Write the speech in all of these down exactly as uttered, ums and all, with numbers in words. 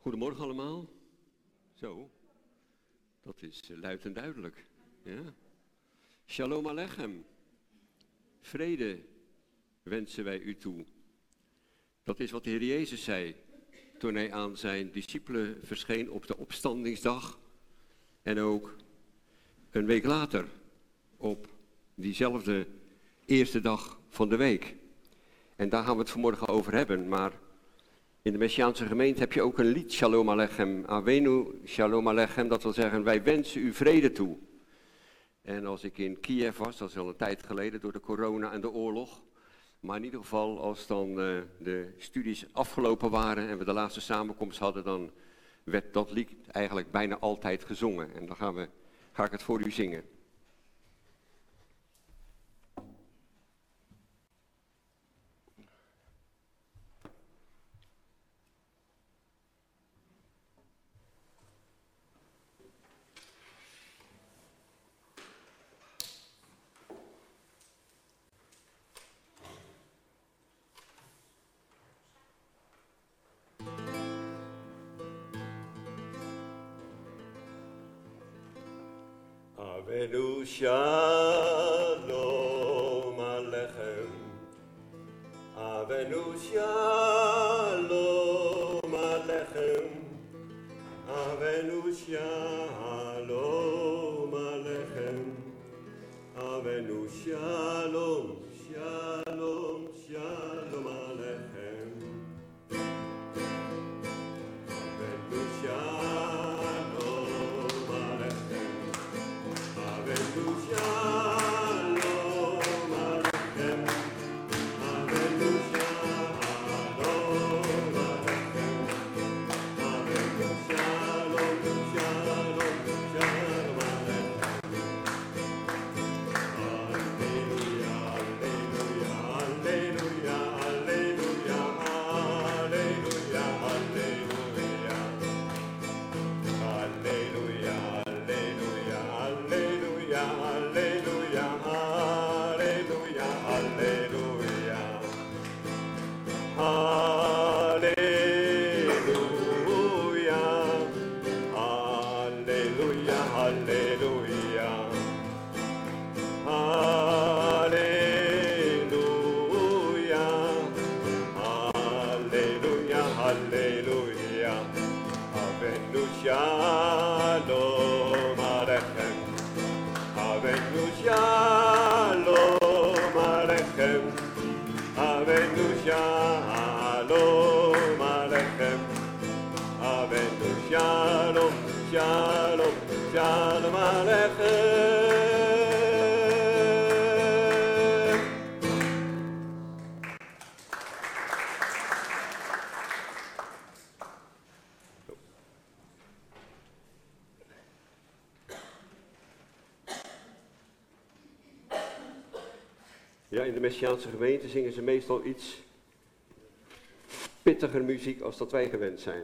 Goedemorgen allemaal. Zo, dat is luid en duidelijk. Ja. Shalom Aleichem. Vrede wensen wij u toe. Dat is wat de Heer Jezus zei toen hij aan zijn discipelen verscheen op de opstandingsdag. En ook een week later op diezelfde eerste dag van de week. En daar gaan we het vanmorgen over hebben, maar in de Messiaanse gemeente heb je ook een lied, Shalom Aleichem, Avenu Shalom Aleichem, dat wil zeggen, wij wensen u vrede toe. En als ik in Kiev was, dat is al een tijd geleden door de corona en de oorlog, maar in ieder geval als dan uh, de studies afgelopen waren en we de laatste samenkomst hadden, dan werd dat lied eigenlijk bijna altijd gezongen. En dan gaan we, ga ik het voor u zingen. Avenu Shalom Aleichem, Avenu Shalom Aleichem, Avenu Shalom Aleichem, Avenu Shalom, Shalom, Shalom Aleichem, Avenu Shalom. Ja, in de Messiaanse gemeente zingen ze meestal iets pittiger muziek als dat wij gewend zijn.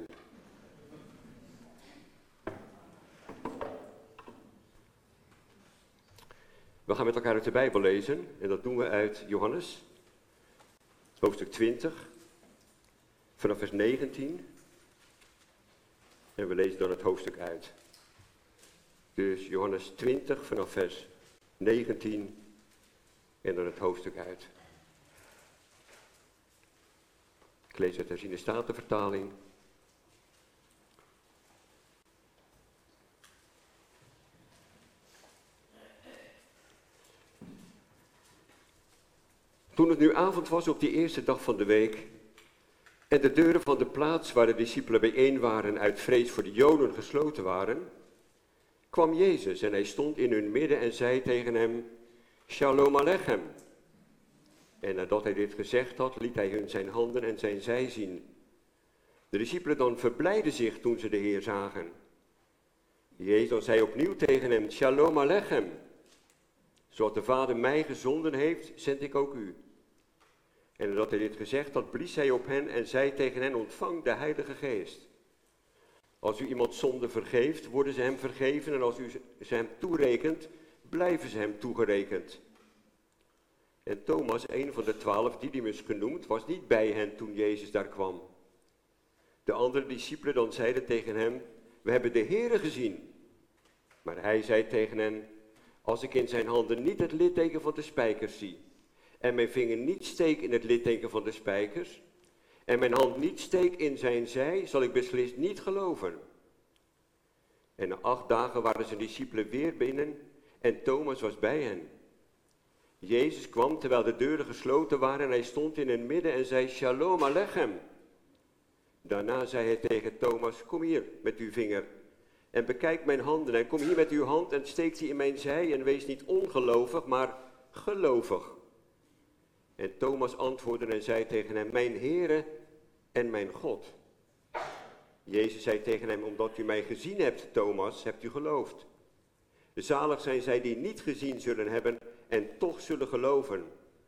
We gaan met elkaar uit de Bijbel lezen en dat doen we uit Johannes, hoofdstuk twintig, vanaf vers negentien. En we lezen dan het hoofdstuk uit. Dus Johannes twintig vanaf vers negentien en dan het hoofdstuk uit. Ik lees uit de herziene statenvertaling. Toen het nu avond was op die eerste dag van de week en de deuren van de plaats waar de discipelen bijeen waren uit vrees voor de Joden gesloten waren, kwam Jezus en hij stond in hun midden en zei tegen hem, Shalom Aleichem. En nadat hij dit gezegd had, liet hij hun zijn handen en zijn zij zien. De discipelen dan verblijden zich toen ze de Heer zagen. Jezus zei opnieuw tegen hem, Shalom Aleichem. Zoals de Vader mij gezonden heeft, zend ik ook u. En nadat hij dit gezegd had, blies hij op hen en zei tegen hen, ontvang de Heilige Geest. Als u iemand zonde vergeeft, worden ze hem vergeven en als u ze hem toerekent, blijven ze hem toegerekend. En Thomas, een van de twaalf, Didymus genoemd, was niet bij hen toen Jezus daar kwam. De andere discipelen dan zeiden tegen hem, we hebben de Heere gezien. Maar hij zei tegen hen, als ik in zijn handen niet het litteken van de spijkers zie, en mijn vinger niet steek in het litteken van de spijkers, en mijn hand niet steek in zijn zij, zal ik beslist niet geloven. En na acht dagen waren zijn discipelen weer binnen, en Thomas was bij hen. Jezus kwam terwijl de deuren gesloten waren, en hij stond in hun midden en zei, Shalom Alechem. Daarna zei hij tegen Thomas, kom hier met uw vinger en bekijk mijn handen en kom hier met uw hand en steek die in mijn zij en wees niet ongelovig, maar gelovig. En Thomas antwoordde en zei tegen hem, mijn Heere en mijn God. Jezus zei tegen hem, omdat u mij gezien hebt, Thomas, hebt u geloofd. Zalig zijn zij die niet gezien zullen hebben en toch zullen geloven.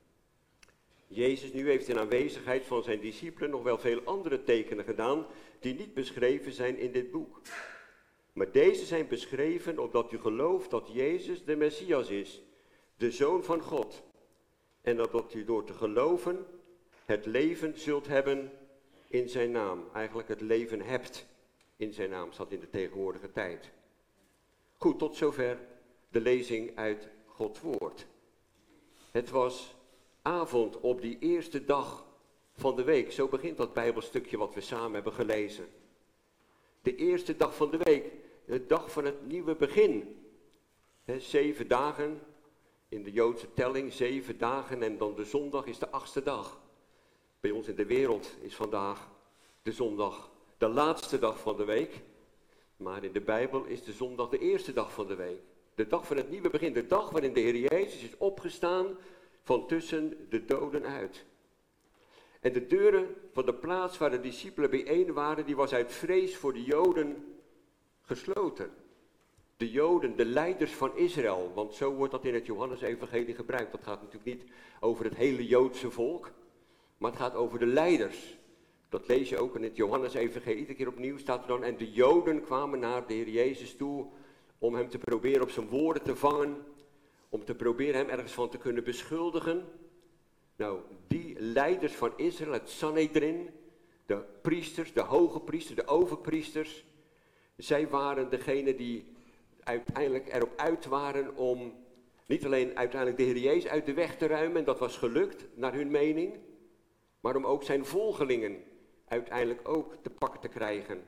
Jezus nu heeft in aanwezigheid van zijn discipelen nog wel veel andere tekenen gedaan die niet beschreven zijn in dit boek. Maar deze zijn beschreven opdat u gelooft dat Jezus de Messias is, de Zoon van God. En opdat u door te geloven het leven zult hebben in zijn naam. Eigenlijk het leven hebt in zijn naam, staat in de tegenwoordige tijd. Goed, tot zover de lezing uit Gods woord. Het was avond op die eerste dag van de week. Zo begint dat Bijbelstukje wat we samen hebben gelezen. De eerste dag van de week, de dag van het nieuwe begin. He, zeven dagen in de Joodse telling, zeven dagen en dan de zondag is de achtste dag. Bij ons in de wereld is vandaag de zondag de laatste dag van de week. Maar in de Bijbel is de zondag de eerste dag van de week. De dag van het nieuwe begin, de dag waarin de Heer Jezus is opgestaan van tussen de doden uit. En de deuren van de plaats waar de discipelen bijeen waren, die was uit vrees voor de Joden gesloten. De Joden, de leiders van Israël, want zo wordt dat in het Johannesevangelie gebruikt. Dat gaat natuurlijk niet over het hele Joodse volk, maar het gaat over de leiders. Dat lees je ook in het Johannesevangelie, iedere keer opnieuw staat er dan, en de Joden kwamen naar de Heer Jezus toe om hem te proberen op zijn woorden te vangen, om te proberen hem ergens van te kunnen beschuldigen. Nou, die leiders van Israël, het Sanhedrin, de priesters, de hoge priesters, de overpriesters, zij waren degene die uiteindelijk erop uit waren om niet alleen uiteindelijk de Heer Jezus uit de weg te ruimen, en dat was gelukt naar hun mening, maar om ook zijn volgelingen uiteindelijk ook te pakken te krijgen.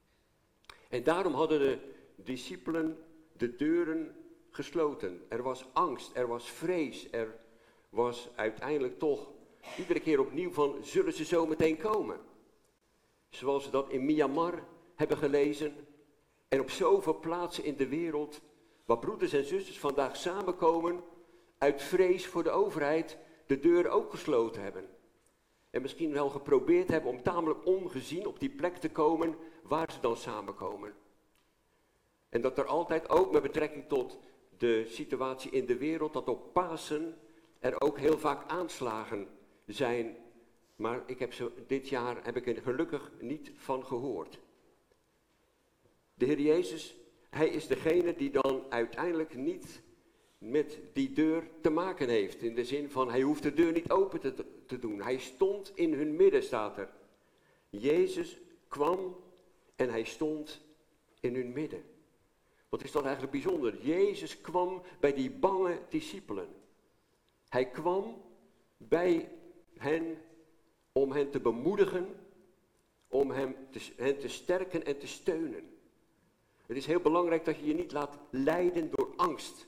En daarom hadden de discipelen de deuren gesloten. Er was angst, er was vrees, er was uiteindelijk toch iedere keer opnieuw van, zullen ze zo meteen komen? Zoals we dat in Myanmar hebben gelezen en op zoveel plaatsen in de wereld, waar broeders en zusters vandaag samenkomen, uit vrees voor de overheid de deuren ook gesloten hebben. En misschien wel geprobeerd hebben om tamelijk ongezien op die plek te komen waar ze dan samenkomen. En dat er altijd ook met betrekking tot de situatie in de wereld, dat op Pasen er ook heel vaak aanslagen zijn. Maar ik heb ze, dit jaar heb ik er gelukkig niet van gehoord. De Heer Jezus, hij is degene die dan uiteindelijk niet met die deur te maken heeft. In de zin van, hij hoeft de deur niet open te, te doen. Hij stond in hun midden, staat er. Jezus kwam en hij stond in hun midden. Wat is dat eigenlijk bijzonder? Jezus kwam bij die bange discipelen. Hij kwam bij hen om hen te bemoedigen, om hen te, hen te sterken en te steunen. Het is heel belangrijk dat je je niet laat leiden door angst.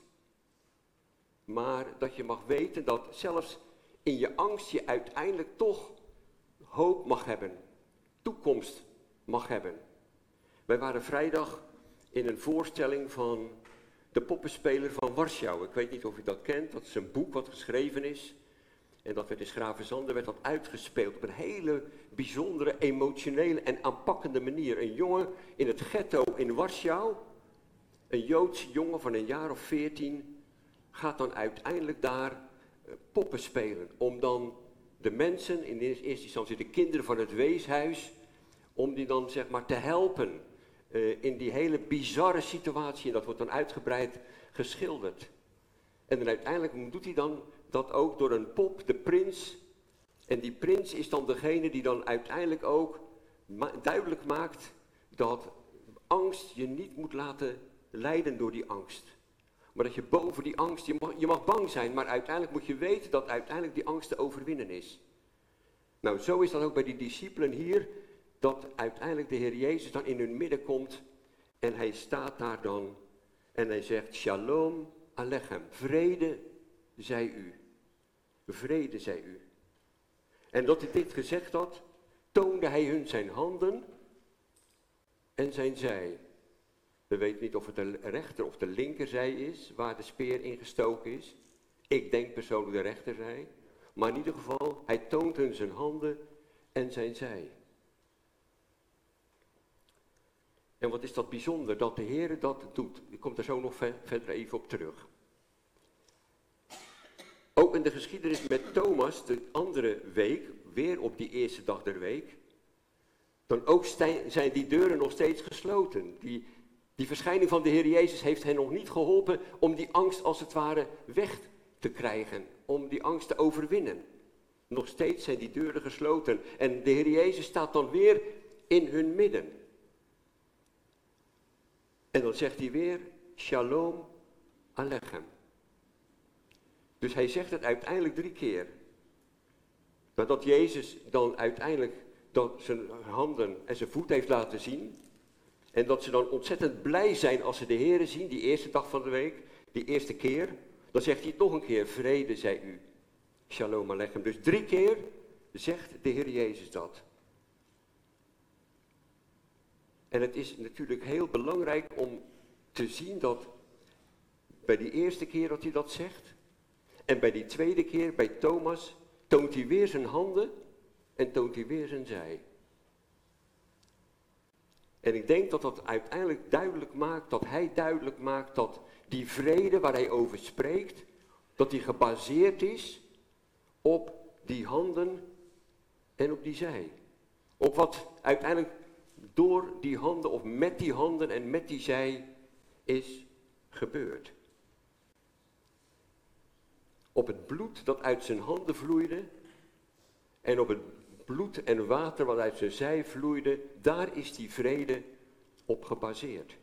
Maar dat je mag weten dat zelfs in je angst je uiteindelijk toch hoop mag hebben. Toekomst mag hebben. Wij waren vrijdag in een voorstelling van de poppenspeler van Warschau. Ik weet niet of u dat kent, dat is een boek wat geschreven is. En dat werd in 's-Gravenzande werd dat uitgespeeld op een hele bijzondere, emotionele en aanpakkende manier. Een jongen in het ghetto in Warschau, een Joodse jongen van een jaar of veertien, gaat dan uiteindelijk daar poppen spelen. Om dan de mensen, in eerste instantie de kinderen van het weeshuis, om die dan zeg maar te helpen uh, in die hele bizarre situatie. En dat wordt dan uitgebreid geschilderd. En dan uiteindelijk doet hij dan dat ook door een pop, de prins. En die prins is dan degene die dan uiteindelijk ook ma- duidelijk maakt dat angst je niet moet laten leiden door die angst. Maar dat je boven die angst, je mag, je mag bang zijn, maar uiteindelijk moet je weten dat uiteindelijk die angst te overwinnen is. Nou, zo is dat ook bij die discipelen hier, dat uiteindelijk de Heer Jezus dan in hun midden komt en hij staat daar dan en hij zegt, Shalom Alechem, vrede zij u. Vrede zij u. En dat hij dit gezegd had, toonde hij hun zijn handen en zijn zij. We weten niet of het de rechter of de linkerzij is, waar de speer ingestoken is. Ik denk persoonlijk de rechterzij. Maar in ieder geval, hij toont hun zijn handen en zijn zij. En wat is dat bijzonder, dat de Heer dat doet. Ik kom er zo nog ver, verder even op terug. Ook in de geschiedenis met Thomas, de andere week, weer op die eerste dag der week, dan ook zijn die deuren nog steeds gesloten. Die, die verschijning van de Heer Jezus heeft hen nog niet geholpen om die angst als het ware weg te krijgen, om die angst te overwinnen. Nog steeds zijn die deuren gesloten en de Heer Jezus staat dan weer in hun midden. En dan zegt hij weer, Shalom Alechem. Dus hij zegt het uiteindelijk drie keer. Nadat Jezus dan uiteindelijk dat zijn handen en zijn voet heeft laten zien. En dat ze dan ontzettend blij zijn als ze de Heere zien, die eerste dag van de week, die eerste keer. Dan zegt hij nog een keer, vrede zij u. Shalom Alechem. Dus drie keer zegt de Heer Jezus dat. En het is natuurlijk heel belangrijk om te zien dat bij die eerste keer dat hij dat zegt, en bij die tweede keer, bij Thomas, toont hij weer zijn handen en toont hij weer zijn zij. En ik denk dat dat uiteindelijk duidelijk maakt, dat hij duidelijk maakt dat die vrede waar hij over spreekt, dat die gebaseerd is op die handen en op die zij. Op wat uiteindelijk door die handen of met die handen en met die zij is gebeurd. Op het bloed dat uit zijn handen vloeide en op het bloed en water wat uit zijn zij vloeide, daar is die vrede op gebaseerd.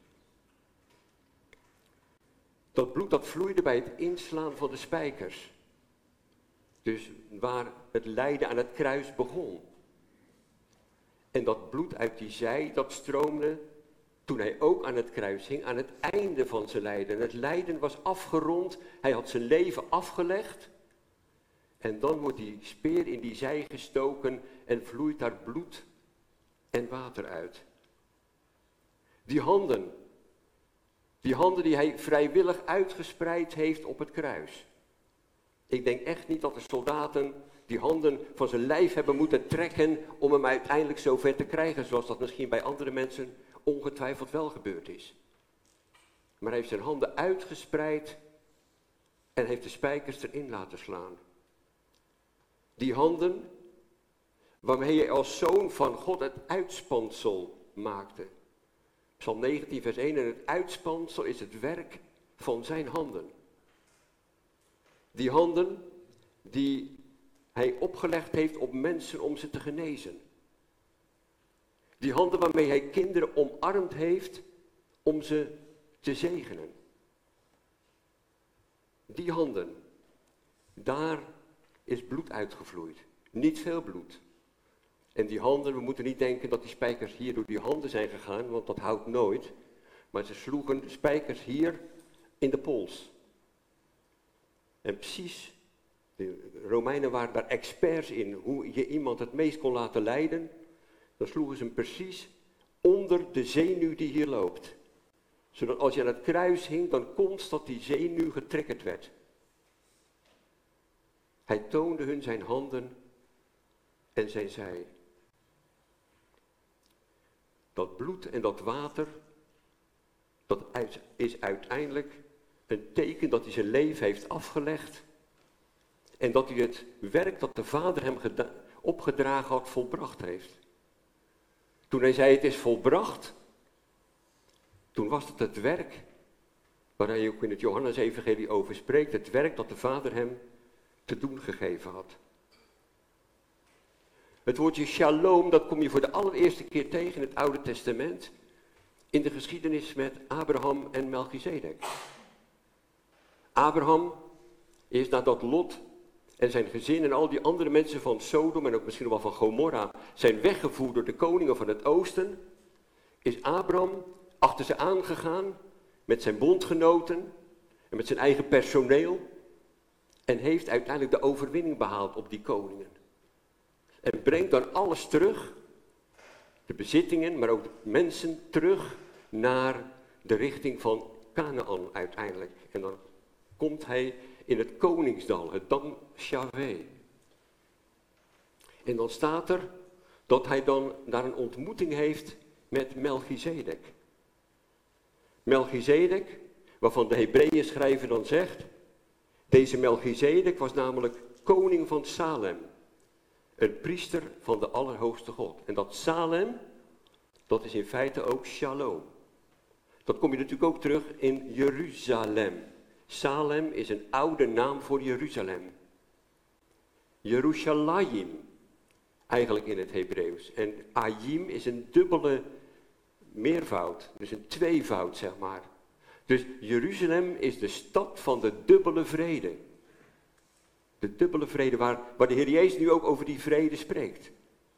Dat bloed dat vloeide bij het inslaan van de spijkers. Dus waar het lijden aan het kruis begon. En dat bloed uit die zij, dat stroomde toen hij ook aan het kruis hing, aan het einde van zijn lijden. Het lijden was afgerond, hij had zijn leven afgelegd. En dan wordt die speer in die zij gestoken en vloeit daar bloed en water uit. Die handen, die handen die hij vrijwillig uitgespreid heeft op het kruis. Ik denk echt niet dat de soldaten die handen van zijn lijf hebben moeten trekken om hem uiteindelijk zover te krijgen, zoals dat misschien bij andere mensen ongetwijfeld wel gebeurd is. Maar hij heeft zijn handen uitgespreid en heeft de spijkers erin laten slaan. Die handen waarmee hij als zoon van God het uitspansel maakte. Psalm negentien vers één, en het uitspansel is het werk van zijn handen. Die handen die hij opgelegd heeft op mensen om ze te genezen. Die handen waarmee hij kinderen omarmd heeft om ze te zegenen. Die handen, daar is bloed uitgevloeid. Niet veel bloed. En die handen, we moeten niet denken dat die spijkers hier door die handen zijn gegaan, want dat houdt nooit. Maar ze sloegen de spijkers hier in de pols. En precies, de Romeinen waren daar experts in, hoe je iemand het meest kon laten lijden. Dan sloegen ze hem precies onder de zenuw die hier loopt. Zodat als je aan het kruis hing, dan constant die zenuw getriggerd werd. Hij toonde hun zijn handen en zijn zij. Dat bloed en dat water, dat is uiteindelijk een teken dat hij zijn leven heeft afgelegd. En dat hij het werk dat de Vader hem opgedragen had, volbracht heeft. Toen hij zei het is volbracht, toen was het het werk, waar hij ook in het Johannes-evangelie over spreekt, het werk dat de Vader hem te doen gegeven had. Het woordje shalom, dat kom je voor de allereerste keer tegen in het Oude Testament. In de geschiedenis met Abraham en Melchizedek. Abraham is nadat Lot en zijn gezin en al die andere mensen van Sodom en ook misschien wel van Gomorra zijn weggevoerd door de koningen van het oosten, is Abraham achter ze aangegaan met zijn bondgenoten en met zijn eigen personeel en heeft uiteindelijk de overwinning behaald op die koningen. En brengt dan alles terug, de bezittingen, maar ook de mensen terug naar de richting van Kanaan uiteindelijk. En dan komt hij in het koningsdal, het Dam Shaveh. En dan staat er dat hij dan daar een ontmoeting heeft met Melchizedek. Melchizedek, waarvan de Hebreeën schrijver dan zegt, deze Melchizedek was namelijk koning van Salem, een priester van de Allerhoogste God. En dat Salem, dat is in feite ook Shalom. Dat kom je natuurlijk ook terug in Jeruzalem. Salem is een oude naam voor Jeruzalem. Yerushalayim, eigenlijk in het Hebreeuws. En Ayim is een dubbele meervoud, dus een tweevoud zeg maar. Dus Jeruzalem is de stad van de dubbele vrede. De dubbele vrede waar, waar de Heer Jezus nu ook over die vrede spreekt.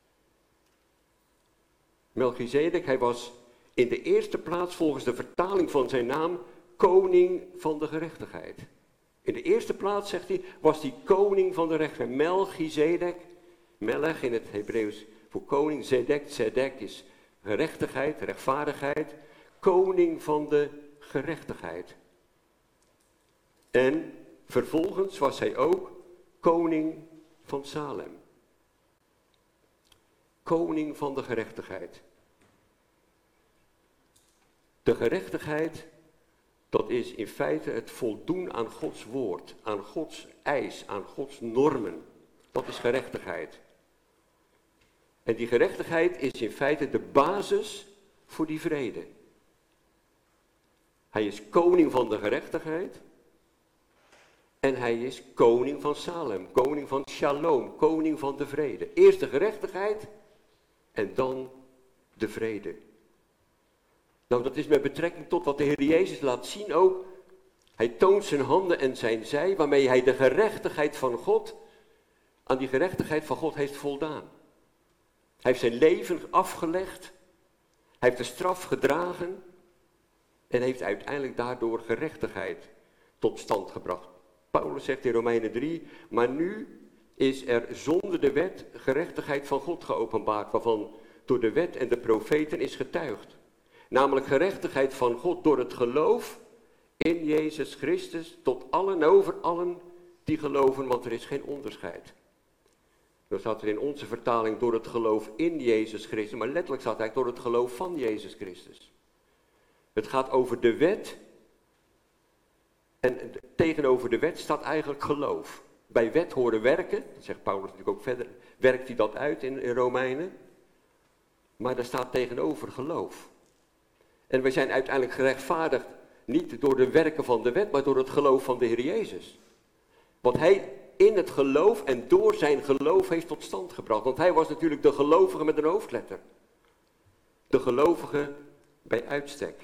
Melchizedek, hij was in de eerste plaats volgens de vertaling van zijn naam koning van de gerechtigheid. In de eerste plaats, zegt hij, was hij koning van de gerechtigheid. Melchizedek, Melech in het Hebreeuws voor koning, Zedek, Zedek is gerechtigheid, rechtvaardigheid, koning van de gerechtigheid. En vervolgens was hij ook koning van Salem. Koning van de gerechtigheid. De gerechtigheid, dat is in feite het voldoen aan Gods woord, aan Gods eis, aan Gods normen. Dat is gerechtigheid. En die gerechtigheid is in feite de basis voor die vrede. Hij is koning van de gerechtigheid. En hij is koning van Salem, koning van Shalom, koning van de vrede. Eerst de gerechtigheid en dan de vrede. Nou, dat is met betrekking tot wat de Heer Jezus laat zien ook. Hij toont zijn handen en zijn zij, waarmee hij de gerechtigheid van God, aan die gerechtigheid van God heeft voldaan. Hij heeft zijn leven afgelegd, hij heeft de straf gedragen en heeft uiteindelijk daardoor gerechtigheid tot stand gebracht. Paulus zegt in Romeinen drie, maar nu is er zonder de wet gerechtigheid van God geopenbaard, waarvan door de wet en de profeten is getuigd. Namelijk gerechtigheid van God door het geloof in Jezus Christus tot allen over allen die geloven, want er is geen onderscheid. Dan staat er in onze vertaling door het geloof in Jezus Christus, maar letterlijk staat eigenlijk door het geloof van Jezus Christus. Het gaat over de wet en tegenover de wet staat eigenlijk geloof. Bij wet horen werken, dat zegt Paulus natuurlijk ook verder, werkt hij dat uit in, in Romeinen. Maar daar staat tegenover geloof. En wij zijn uiteindelijk gerechtvaardigd niet door de werken van de wet, maar door het geloof van de Heer Jezus. Wat hij in het geloof en door zijn geloof heeft tot stand gebracht. Want hij was natuurlijk de gelovige met een hoofdletter. De gelovige bij uitstek.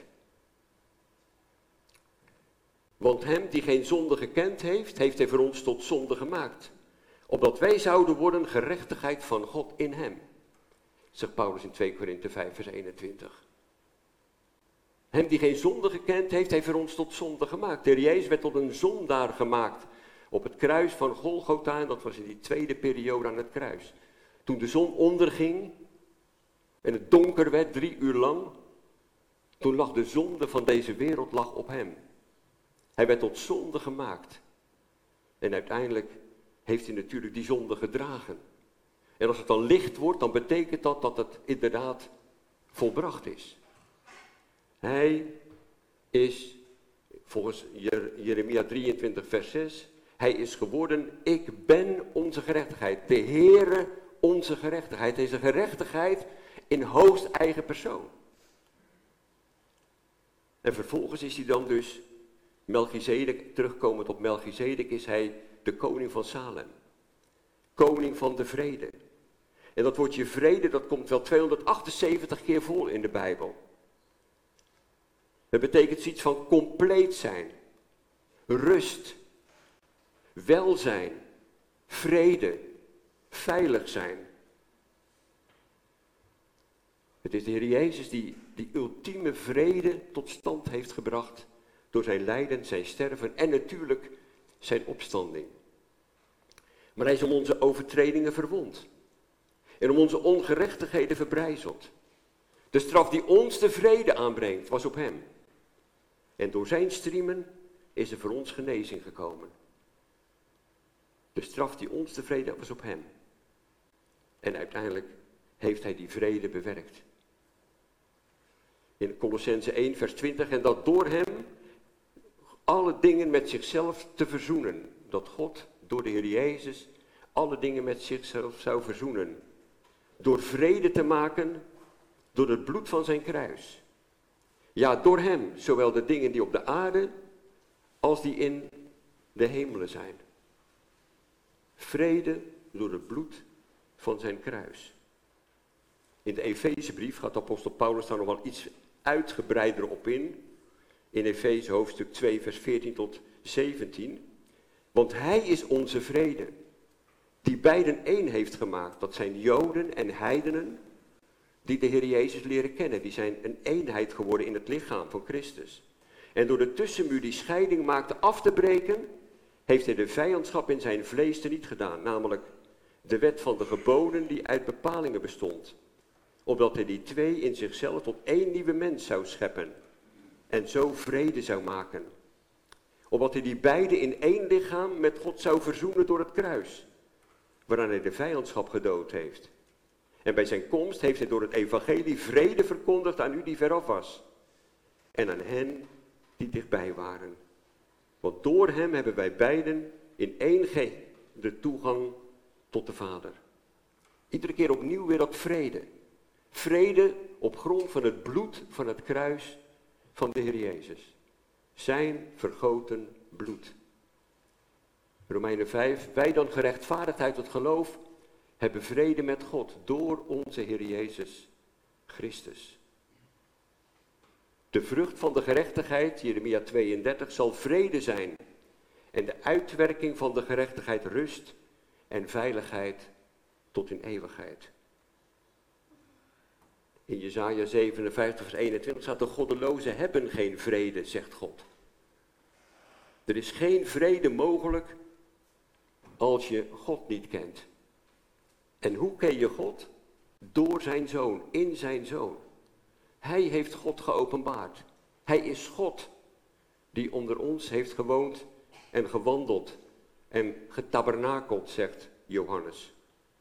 Want hem die geen zonde gekend heeft, heeft hij voor ons tot zonde gemaakt. Opdat wij zouden worden gerechtigheid van God in hem. Zegt Paulus in twee Korinthe vijf vers eenentwintig. Hem die geen zonde gekend heeft, heeft voor ons tot zonde gemaakt. De Heer Jezus werd tot een zondaar gemaakt op het kruis van Golgotha. En dat was in die tweede periode aan het kruis. Toen de zon onderging en het donker werd drie uur lang. Toen lag de zonde van deze wereld lag op hem. Hij werd tot zonde gemaakt. En uiteindelijk heeft hij natuurlijk die zonde gedragen. En als het dan licht wordt, dan betekent dat dat het inderdaad volbracht is. Hij is, volgens Jeremia drieëntwintig vers zes, hij is geworden, ik ben onze gerechtigheid. De Heere onze gerechtigheid. Hij is een gerechtigheid in hoogst eigen persoon. En vervolgens is hij dan dus Melchizedek, terugkomend op Melchizedek, is hij de koning van Salem. Koning van de vrede. En dat woordje vrede, dat komt wel tweehonderdachtenzeventig keer voor in de Bijbel. Het betekent iets van compleet zijn, rust, welzijn, vrede, veilig zijn. Het is de Heer Jezus die die ultieme vrede tot stand heeft gebracht door zijn lijden, zijn sterven en natuurlijk zijn opstanding. Maar hij is om onze overtredingen verwond en om onze ongerechtigheden verbrijzeld. De straf die ons de vrede aanbrengt was op hem. En door zijn striemen is er voor ons genezing gekomen. De straf die ons de vrede was op hem. En uiteindelijk heeft hij die vrede bewerkt. In Kolossenzen één vers twintig, en dat door hem alle dingen met zichzelf te verzoenen. Dat God door de Heer Jezus alle dingen met zichzelf zou verzoenen. Door vrede te maken door het bloed van zijn kruis. Ja, door hem, zowel de dingen die op de aarde als die in de hemelen zijn. Vrede door het bloed van zijn kruis. In de Efezebrief gaat de apostel Paulus daar nog wel iets uitgebreider op in. In Efeze hoofdstuk twee vers veertien tot zeventien. Want hij is onze vrede, die beiden één heeft gemaakt. Dat zijn Joden en heidenen die de Heer Jezus leren kennen. Die zijn een eenheid geworden in het lichaam van Christus. En door de tussenmuur die scheiding maakte af te breken, heeft hij de vijandschap in zijn vlees teniet gedaan. Namelijk de wet van de geboden die uit bepalingen bestond. Opdat hij die twee in zichzelf tot één nieuwe mens zou scheppen. En zo vrede zou maken. Opdat hij die beide in één lichaam met God zou verzoenen door het kruis. Waaraan hij de vijandschap gedood heeft. En bij zijn komst heeft hij door het evangelie vrede verkondigd aan u die veraf was. En aan hen die dichtbij waren. Want door hem hebben wij beiden in één geest de toegang tot de Vader. Iedere keer opnieuw weer dat vrede. Vrede op grond van het bloed van het kruis van de Heer Jezus. Zijn vergoten bloed. Romeinen vijf, wij dan gerechtvaardigd uit het geloof hebben vrede met God door onze Heer Jezus Christus. De vrucht van de gerechtigheid, Jeremia tweeëndertig, zal vrede zijn. En de uitwerking van de gerechtigheid rust en veiligheid tot in eeuwigheid. In Jesaja zevenenvijftig vers eenentwintig staat, de goddelozen hebben geen vrede, zegt God. Er is geen vrede mogelijk als je God niet kent. En hoe ken je God? Door zijn Zoon, in zijn Zoon. Hij heeft God geopenbaard. Hij is God die onder ons heeft gewoond en gewandeld en getabernakeld, zegt Johannes.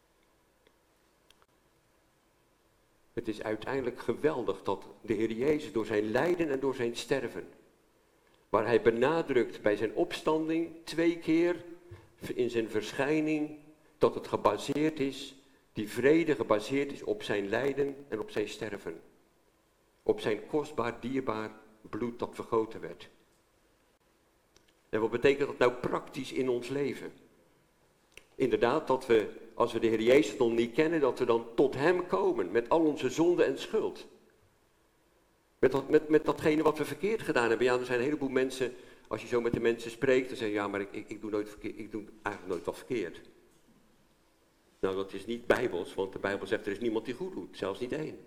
Het is uiteindelijk geweldig dat de Heer Jezus door zijn lijden en door zijn sterven, waar hij benadrukt bij zijn opstanding twee keer in zijn verschijning, dat het gebaseerd is, die vrede gebaseerd is op zijn lijden en op zijn sterven. Op zijn kostbaar, dierbaar bloed dat vergoten werd. En wat betekent dat nou praktisch in ons leven? Inderdaad, dat we, als we de Heer Jezus nog niet kennen, dat we dan tot hem komen met al onze zonde en schuld. Met, dat, met, met datgene wat we verkeerd gedaan hebben. Ja, er zijn een heleboel mensen, als je zo met de mensen spreekt, dan zeggen ja, maar ik, ik, ik, doe nooit verkeerd, ik doe eigenlijk nooit wat verkeerd. Nou, dat is niet bijbels, want de Bijbel zegt er is niemand die goed doet, zelfs niet één.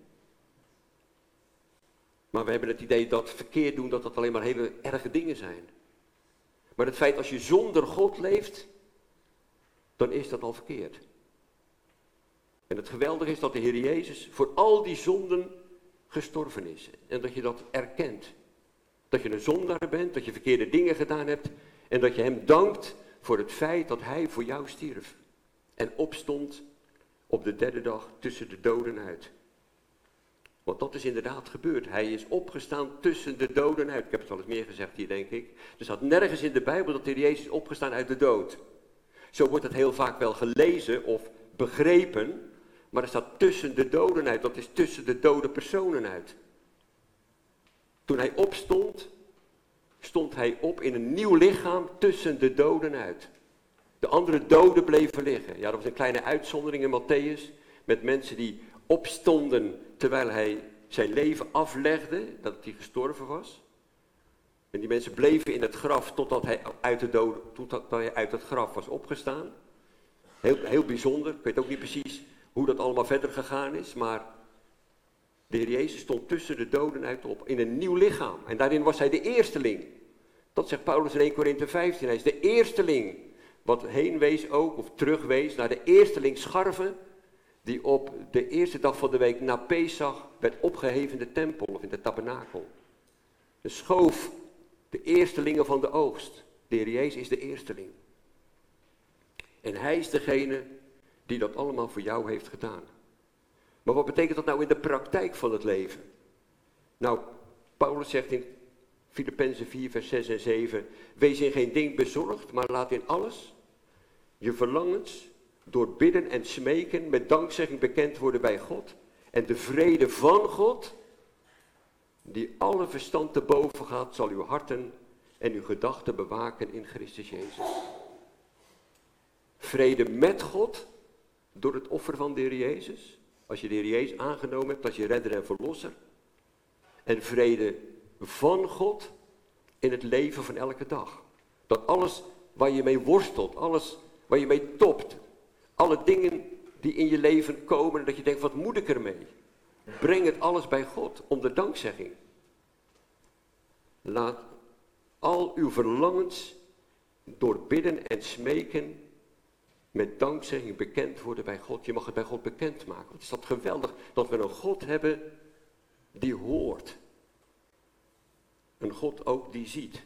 Maar we hebben het idee dat verkeerd doen, dat dat alleen maar hele erge dingen zijn. Maar het feit als je zonder God leeft, dan is dat al verkeerd. En het geweldige is dat de Heer Jezus voor al die zonden gestorven is. En dat je dat erkent. Dat je een zondaar bent, dat je verkeerde dingen gedaan hebt. En dat je hem dankt voor het feit dat hij voor jou stierf. En opstond op de derde dag tussen de doden uit. Want dat is inderdaad gebeurd. Hij is opgestaan tussen de doden uit. Ik heb het al eens meer gezegd hier, denk ik. Er staat nergens in de Bijbel dat de Heer Jezus is opgestaan uit de dood. Zo wordt het heel vaak wel gelezen of begrepen. Maar er staat tussen de doden uit. Dat is tussen de dode personen uit. Toen hij opstond, stond hij op in een nieuw lichaam tussen de doden uit. De andere doden bleven liggen. Ja, dat was een kleine uitzondering in Matthäus. met mensen die opstonden terwijl hij zijn leven aflegde, dat hij gestorven was. En die mensen bleven in het graf totdat hij uit, de dood, totdat hij uit het graf was opgestaan. Heel, heel bijzonder, ik weet ook niet precies hoe dat allemaal verder gegaan is, maar de Heer Jezus stond tussen de doden uit op, in een nieuw lichaam. En daarin was hij de eersteling. Dat zegt Paulus in Eerste Korinthe vijftien, hij is de eersteling. Wat heen wees ook, of terugwees naar de eersteling Scharve, die op de eerste dag van de week na Pesach werd opgeheven in de tempel of in de tabernakel. De schoof de eerstelingen van de oogst. De Heer Jezus is de eersteling. En hij is degene die dat allemaal voor jou heeft gedaan. Maar wat betekent dat nou in de praktijk van het leven? Nou, Paulus zegt in Filippenzen vier vers zes en zeven, wees in geen ding bezorgd, maar laat in alles je verlangens door bidden en smeken met dankzegging bekend worden bij God. En de vrede van God, die alle verstand te boven gaat, zal uw harten en uw gedachten bewaken in Christus Jezus. Vrede met God, door het offer van de Heer Jezus. Als je de Heer Jezus aangenomen hebt als je redder en verlosser. En vrede van God in het leven van elke dag. Dat alles waar je mee worstelt, alles waar je mee topt, alle dingen die in je leven komen, dat je denkt, wat moet ik ermee? Breng het alles bij God, om de dankzegging. Laat al uw verlangens door bidden en smeken met dankzegging bekend worden bij God. Je mag het bij God bekend maken. Wat is dat geweldig dat we een God hebben die hoort. Een God ook die ziet.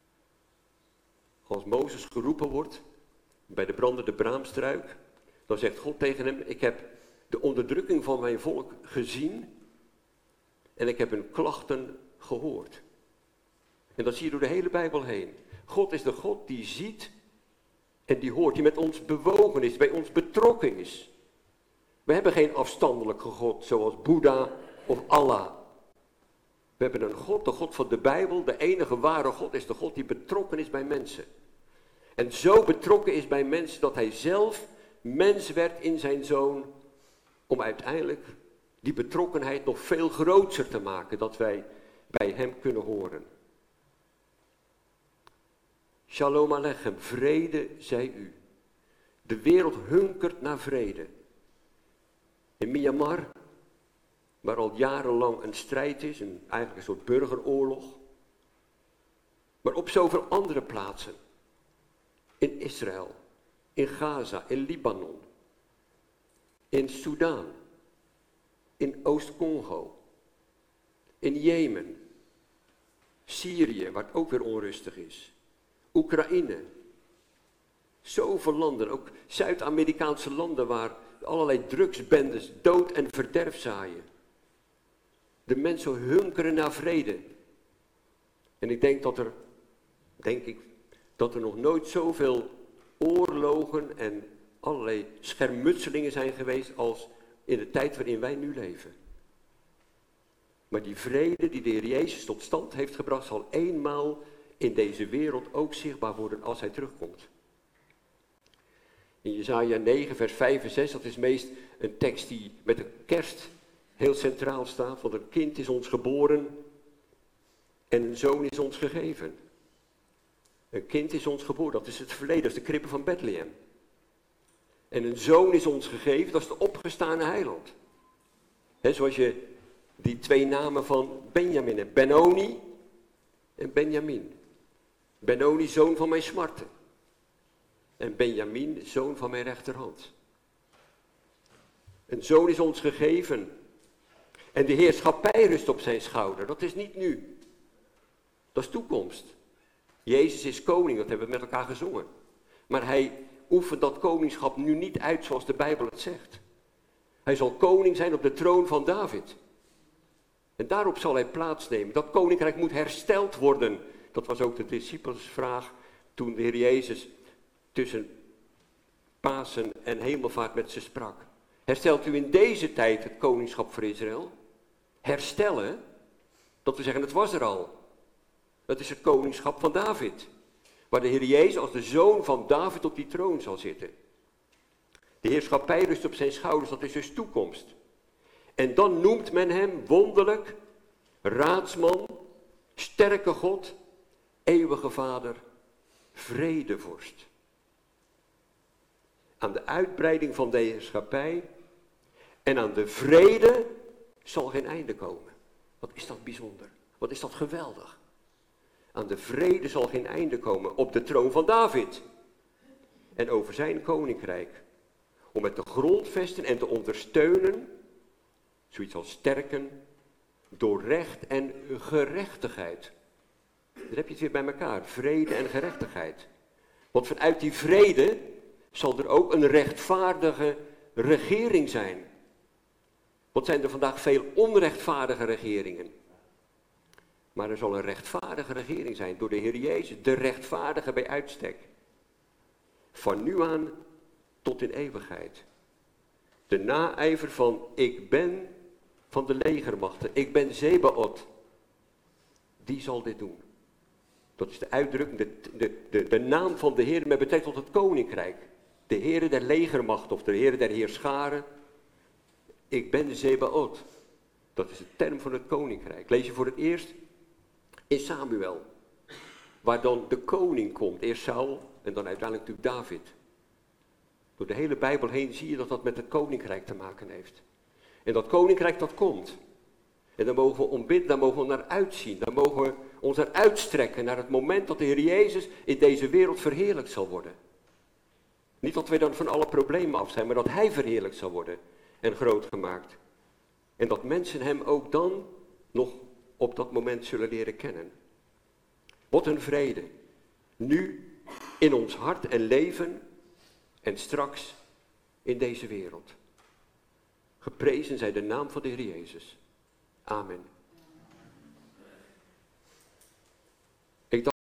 Als Mozes geroepen wordt bij de brandende braamstruik, dan zegt God tegen hem, ik heb de onderdrukking van mijn volk gezien en ik heb hun klachten gehoord. En dat zie je door de hele Bijbel heen. God is de God die ziet en die hoort, die met ons bewogen is, bij ons betrokken is. We hebben geen afstandelijke God zoals Boeddha of Allah. We hebben een God, de God van de Bijbel, de enige ware God is de God die betrokken is bij mensen. En zo betrokken is bij mensen dat hij zelf mens werd in zijn zoon, om uiteindelijk die betrokkenheid nog veel groter te maken, dat wij bij hem kunnen horen. Shalom Alechem, vrede zij u. De wereld hunkert naar vrede. In Myanmar, waar al jarenlang een strijd is, een, eigenlijk een soort burgeroorlog. Maar op zoveel andere plaatsen. In Israël, in Gaza, in Libanon, in Sudan, in Oost-Congo, in Jemen, Syrië, waar het ook weer onrustig is, Oekraïne. Zoveel landen, ook Zuid-Amerikaanse landen waar allerlei drugsbendes dood en verderf zaaien. De mensen hunkeren naar vrede. En ik denk dat er, denk ik, dat er nog nooit zoveel oorlogen en allerlei schermutselingen zijn geweest als in de tijd waarin wij nu leven. Maar die vrede die de Heer Jezus tot stand heeft gebracht, zal eenmaal in deze wereld ook zichtbaar worden als hij terugkomt. In Jesaja negen vers vijf en zes, dat is meest een tekst die met de kerst heel centraal staat. Want een kind is ons geboren en een zoon is ons gegeven. Een kind is ons geboren, dat is het verleden, dat is de krippen van Bethlehem. En een zoon is ons gegeven, dat is de opgestane heiland. He, zoals je die twee namen van Benjamin hebt, Benoni en Benjamin. Benoni, zoon van mijn smarten. En Benjamin, zoon van mijn rechterhand. Een zoon is ons gegeven. En de heerschappij rust op zijn schouder. Dat is niet nu. Dat is toekomst. Jezus is koning, dat hebben we met elkaar gezongen. Maar hij oefent dat koningschap nu niet uit zoals de Bijbel het zegt. Hij zal koning zijn op de troon van David. En daarop zal hij plaatsnemen. Dat koninkrijk moet hersteld worden. Dat was ook de discipelsvraag toen de Heer Jezus tussen Pasen en Hemelvaart met ze sprak. Herstelt u in deze tijd het koningschap voor Israël? Herstellen, dat we zeggen het was er al. Dat is het koningschap van David. Waar de Heer Jezus als de zoon van David op die troon zal zitten. De De heerschappij rust op zijn schouders, dat is dus toekomst. En dan noemt men hem wonderlijk, raadsman, sterke God, eeuwige Vader, vredevorst. Aan de uitbreiding van de heerschappij en aan de vrede zal geen einde komen. Wat is dat bijzonder? Wat is dat geweldig? Aan de vrede zal geen einde komen op de troon van David. En over zijn koninkrijk. Om het te grondvesten en te ondersteunen. Zoiets als sterken. Door recht en gerechtigheid. Dan heb je het weer bij elkaar. Vrede en gerechtigheid. Want vanuit die vrede zal er ook een rechtvaardige regering zijn. Want zijn er vandaag veel onrechtvaardige regeringen. Maar er zal een rechtvaardige regering zijn door de Heer Jezus, de rechtvaardige bij uitstek. Van nu aan tot in eeuwigheid. De naijver van ik ben van de legermachten, ik ben Zebaot. Die zal dit doen. Dat is de uitdrukking, de, de, de, de naam van de Heer met betrekking tot het koninkrijk. De Heere der legermacht of de Heere der heerscharen. Ik ben Zebaot. Dat is de term van het koninkrijk. Lees je voor het eerst in Samuel. Waar dan de koning komt. Eerst Saul en dan uiteindelijk natuurlijk David. Door de hele Bijbel heen zie je dat dat met het koninkrijk te maken heeft. En dat koninkrijk dat komt. En daar mogen we ombidden, daar mogen we naar uitzien. Daar mogen we ons naar uitstrekken naar het moment dat de Heer Jezus in deze wereld verheerlijkt zal worden. Niet dat wij dan van alle problemen af zijn, maar dat Hij verheerlijkt zal worden en groot gemaakt. En dat mensen Hem ook dan nog op dat moment zullen leren kennen. Wat een vrede. Nu in ons hart en leven en straks in deze wereld. Geprezen zij de naam van de Heer Jezus. Amen.